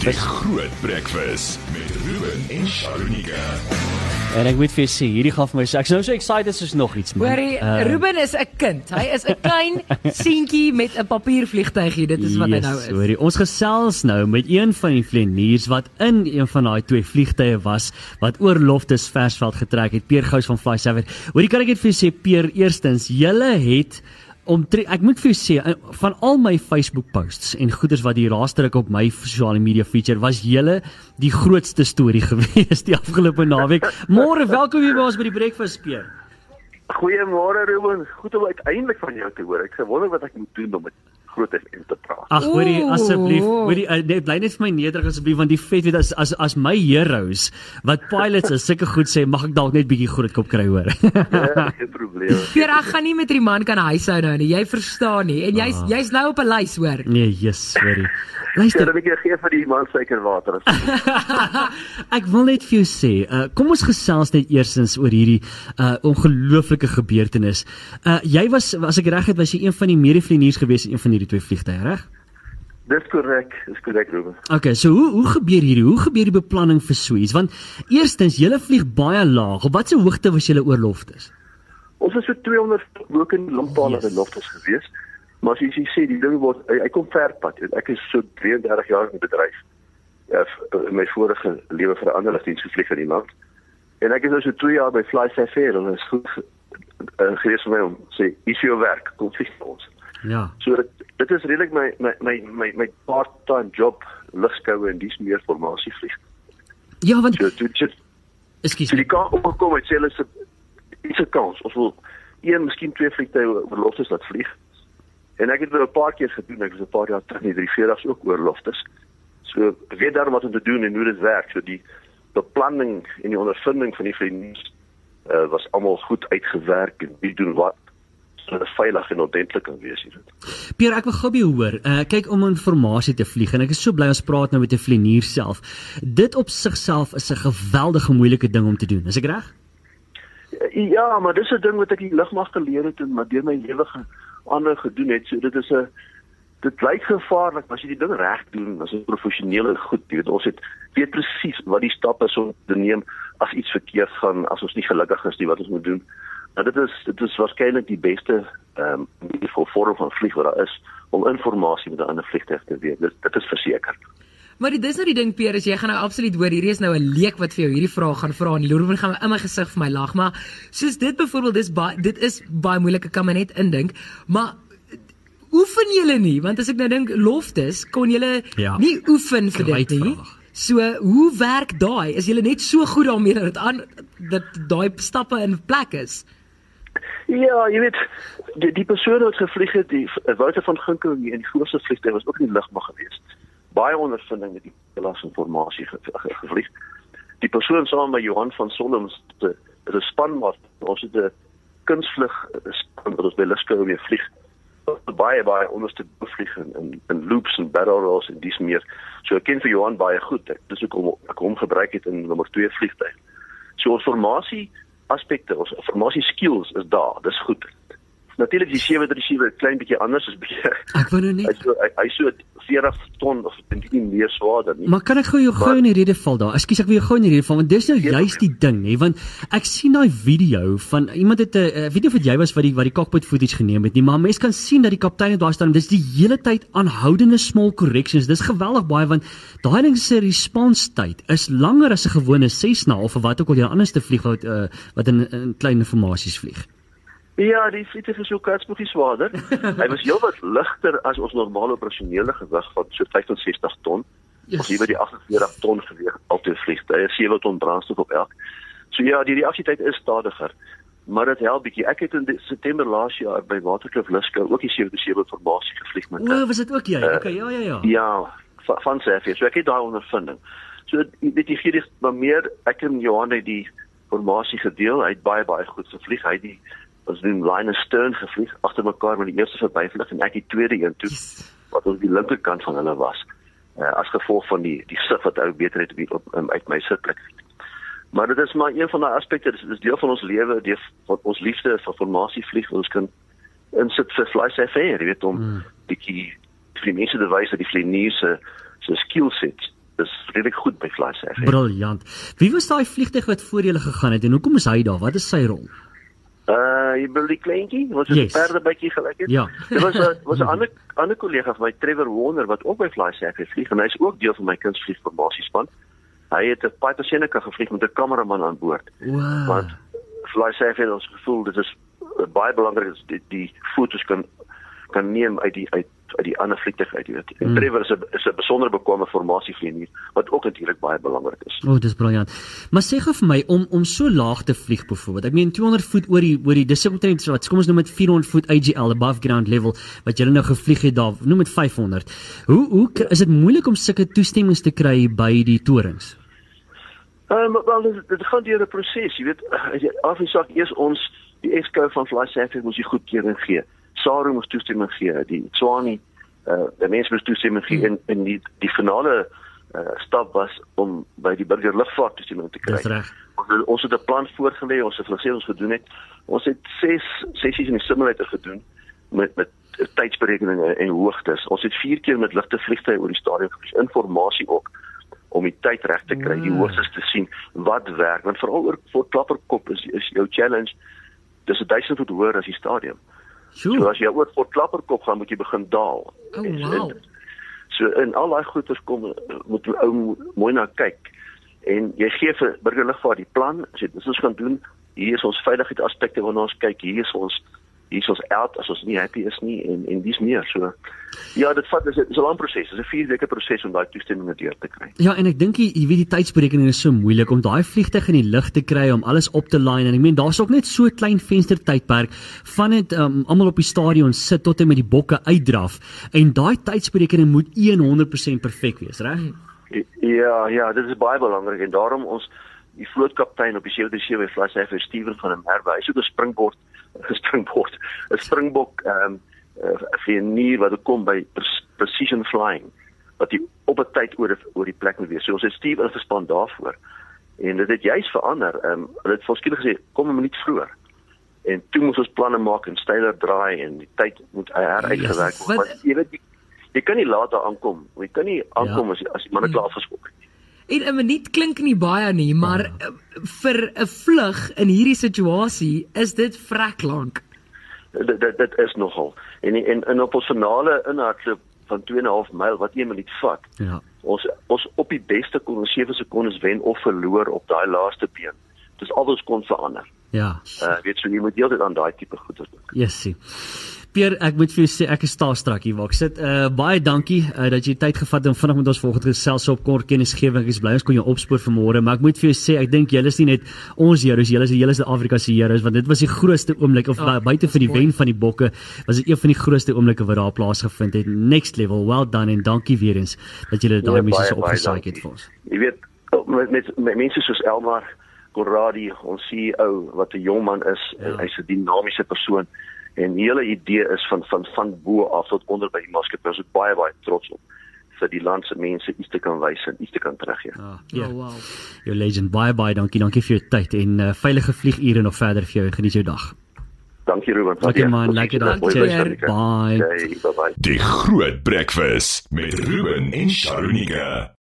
Die Groot Breakfast met Ruben en Sharonika. En ek moet vir jou sê, hierdie gaan vir my sê, ek is nou so excited soos nog iets, man. Hoorie, Ruben is 'n kind. Hy is 'n klein seentjie met 'n papiervliegtuigie. Dit is wat hy nou is. Hoorie, ons gesels nou met een van die vleniers wat in een van daai twee vliegtye was, wat oor Loftus Versveld getrek het, Peer Gous van Fly Saver. Hoorie, kan ek net vir jou sê, Peer, eerstens, julle het ek moet vir jou sê, van al my Facebook posts en goeders wat die raasdruk op my sosiale media feature, was julle die grootste storie gewees die afgelope naweek. Môre, welkom hier by ons by die Breakfast, Peer. Goeiemôre Ruben, goed om uiteindelik van jou te hoor. Ek gewonder wat ek moet doen om met groot FM te praat. Ag, hoorie, asseblief, hoorie, bly net vir my nederig asseblief, want die vet weet as my heroes wat pilots is sulke goed sê, mag ek dalk net bietjie groot kop kry, hoor. Ja, geen probleem. Peer, ek gaan nie met die man kan huishou nou nie. Jy verstaan nie. En jy's nou op 'n lys, hoor. Nee, yes, hoorie. Ja, Luister, dan ek gee vir die man suikerwater. ek wil net vir jou sê, kom ons gesels net eerstens oor hierdie ongelooflike gebeurtenis. Jy was, as ek reg het, was jy een van die medevleniers gewees in een van hierdie twee vliegtye, reg? Dis korrek, Ruben. Okay, so hoe gebeur hierdie? Hoe gebeur die beplanning vir so iets? Want eerstens, julle vlieg baie laag. Op watter hoogte was julle oor Loftus? Ons is so 200 bo in Lompala en Loftus gewees. Maar soos jy sê, die ding word, hy kom ver pad. Ek is so 33 jaar in die bedryf. In my vorige lewe vir 'n ander lugdiens gevlieg in die land. En ek is nou so 2 jaar by Fly Saver en dit is goed gewees vir my om sê, is jou werk, kom vlieg vir ons. Ja. So dit is redelik my part-time job, lugskoue en dis meer formasie vlieg. Ja, want Ekskuus. So die kans opgekom het sê hulle is 'n kans. Ons wil miskien 2 vliegtye oor Loftus laat vlieg. En ek het dit 'n paar keer gedoen. Ek was 'n paar jaar terug in die 340s ook oor Loftus. So ek weet daarom wat om te doen en hoe dit werk. So die beplanning en die ondervinding van die vleniers was almal goed uitgewerk en wie doen wat. So dit veilig en ordentlik kan wees hier. Peer, ek wil gou by jou hoor. Kyk, om inligting te vlieg en ek is so bly ons praat nou met 'n vlenier self. Dit op sigself is 'n geweldige moeilike ding om te doen. Is ek reg? Ja, maar dis 'n ding wat ek in lugmag geleer het en maar deur my lewe ander gedoen het. So dit lyk gevaarlik, maar as jy die ding reg doen, as jy professioneel en goed doen, ons weet presies wat die stappe is om te neem as iets verkeerd gaan, as ons nie gelukkig is nie wat ons moet doen. Nou dit is waarskynlik die beste vorm van vlieg wat daar is om inligting met 'n ander vliegtuig te weet. Dit is verseker. Maar dis nou die ding, Peer, as jy gaan nou absoluut hoor, hierdie is nou 'n leek wat vir jou hierdie vraag gaan vra en Ruben gaan in my gesig vir my lag, maar soos dit byvoorbeeld, dit is baie moeilik, ek kan my net indink, maar oefen julle nie? Want as ek nou dink Loftus, kon julle nie oefen vir dit nie. So, hoe werk daai? Is julle net so goed daarmee dat daai stappe in plek is? Ja, jy weet, die persone wat gevlieg het, die Wouter van Ginkel en die grootste vliegtuig was ook in die lugmag geweest. Baie ondervinding met die belas informasie gevlieg. Die persoon saam met Johan van Solms, dit is 'n spanmaat. Ons het 'n kunstvlug span wat ons by lugskoue mee vlieg. Baie onderste vlieg in loops en barrel rolls en dis meer. So ek ken vir Johan baie goed. Dis ook ek hom gebruik het in nommer 2 vliegtuig. So ons formasie aspekte, ons formasie skills is daar. Dis goed. Natuurlik die 737 klein bietjie anders is bietjie. Ek wou nou net hy so 40 ton of nie meer swaarder nie. Maar kan ek gou in die rede val daar? Ekskuus, ek wil jou gou in die rede val want dis nou juist die ding, hè, want ek sien daai video van iemand het 'n video wat jy was wat die cockpit footage geneem het nie, maar mense kan sien dat die kaptein daar staan. Dis die hele tyd aanhoudende small corrections. Dis geweldig baie want daai ding se response tyd is langer as 'n gewone Cessna of wat ook al jy anderste vlieg wat in klein informasies vlieg. Ja, die vliegtuig is ook katsboegie swaarder. Hy was heelwat ligter as ons normale operasionele gewig van so 65 ton. Ons hier by die 48 ton geweg altyd vliegtuie, 7 ton brandstof op elk. So ja, die reaksietyd is stadiger, maar dit help bietjie. Ek het in September laas jaar by Waterkloof Lugskoue ook die 737 formasie gevlieg met. O, was dit ook jy? Okay, ja. Ja, van Safer. So ek het daai ondervinding. So weet jy gee maar meer ek en Johan het die formasie gedeel. Hy het baie goed gevlieg. Hy het ons doen line and stern gevlieg agter mekaar met die eerste verbyvlieg en ek die tweede een toe wat op die linkerkant van hulle was as gevolg van die sit wat ou beter het uit my sitplek. Maar dit is maar een van daai aspekte, dit is deel van ons lewe, deel van ons liefde vir formasie vlieg, ons kan insit vir Fly Saver, jy weet om bietjie vir die mense te wys dat die vlieëniers se skill set dis redelik goed by FlySafair. Briljant. Wie was daai vliegtuig wat voor julle gegaan het en hoekom is hy daar? Wat is sy rol? Jy bedoel die kleintjie, wat so 'n Yes. perdebytjie gelyk het? Ja. Dit was 'n ander kollega van my, Trevor Warner, wat ook by FlySafair vlieg en hy's ook deel van my kunstvliegformasiespan. Hy het 'n Piper Seneca gevlieg met 'n kameraman aan boord. Wow. Want FlySafair het ons gevoel dit is baie belangrik dat die foto's kan neem uit die ander vliegtuig uit, jy weet. En Trevor is 'n besonder bekwame formasievlieënier wat ook natuurlik baie belangrik is. Dis briljant. Maar sê gou vir my om so laag te vlieg byvoorbeeld. Ek meen 200 voet oor die dis omtrent wat kom ons noem dit 400 voet AGL above ground level wat jy nou gevlieg het daar, noem dit 500. Hoe is dit moeilik om sulke toestemmings te kry by die torings? Wel, dit gaan deur 'n proses, jy weet. Af en toe eers ons die exco van FlySafair moes die goedkeuring gee. SARU moes toestemming gee, die Tswani, die mense moes toestemming gee en die finale stap was om by die burgerlugvaart toestemming te kry. Dis reg. Ons het 'n plan voorgelê, ons het gesê ons gedoen het. Ons het 6 sessies in die simulator gedoen met tydsberekeninge en hoogtes. Ons het 4 keer met ligte vliegtye oor die stadion gevlieg, informasie ook om die tyd reg te kry, die hoogtes te sien wat werk, want veral oor voor Klapperkop is jou challenge. Dis 1000 voet hoër as die stadion. So as jy oor voor Klapperkop gaan, moet jy begin daal. Wow. So in al daai goeters moet jy ou mooi na kyk. En jy gee vir burgerlugvaart die plan, as jy dis ons gaan doen, hier is ons veiligheidsaspekte waarna ons kyk, hier is ons out as ons nie happy is nie en dis meer. So ja, dit is 'n lang proses. Dit is 'n 4 weke proses om daai toestemming deur te kry. Ja, en ek dink jy weet die tydsberekening is so moeilik om daai vliegtuig in die lug te kry om alles op te line en ek meen daar's ook net so 'n klein venstertydperk van dit almal op die stadion sit tot en met die bokke uitdraf en daai tydsberekening moet 100% perfek wees, reg? Ja, dit is baie belangrik en daarom die vlootkaptein op die 737 FlySafair Steven van der Merwe, hy het 'n springbok vlieënier wat kom by precision flying wat die op 'n tyd oor die plek moet wees. So ons het Steve ingespan daarvoor. En dit het juist verander. Hulle het voorskielik gesê kom 'n minuut vroeër. En toe moes ons planne maak en styler draai en die tyd moet heruitgewerk word. Want jy weet jy kan nie later aankom. Jy kan nie aankom as die manne klaar geskok het. En 'n minuut klink nie baie nie, maar vir 'n vlug in hierdie situasie is dit vrek lank. Dit is nogal. En op ons finale inhardloop van 2,5 myl wat 1 minuut vat. Ja. Ons op die beste kon ons 7 sekondes wen of verloor op daai laaste been. Dis al wat ons kon verander. Ja. Weet jy moet heeltyd aan daai tipe goeie dink. Jessie. Pierre, ek moet vir jou sê ek is starstruck hier waar ek sit. Baie dankie dat jy tyd gevat het om vinnig met ons vanoggend gesels op kort kennisgewing. Ek is bly ons kon jou opspoor vanmôre, maar ek moet vir jou sê ek dink julle is nie net ons heroes, julle is Suid-Afrika se heroes want dit was die grootste oomblik of buite vir die wen van die bokke was dit een van die grootste oomblikke wat daar plaasgevind het. Next level. Well done en dankie weer eens dat julle daai mense so opgesaai het vir ons. Jy weet met mense soos Elmar Conradi, ons CEO wat 'n jong man is, hy's 'n dinamiese persoon. En die hele idee is van bo af tot onder by die maatskappy. Ons is baie trots op vir die land se mense iets te kan wys en iets te kan teruggee. Wow. Jou legend, baie dankie vir jou tyd en veilige vliegure nog verder vir jou. Geniet jou dag. Dankie Ruben. Okay man, lekker dag. Bye. Bye. Die Groot Breakfast met Ruben en Sharonika.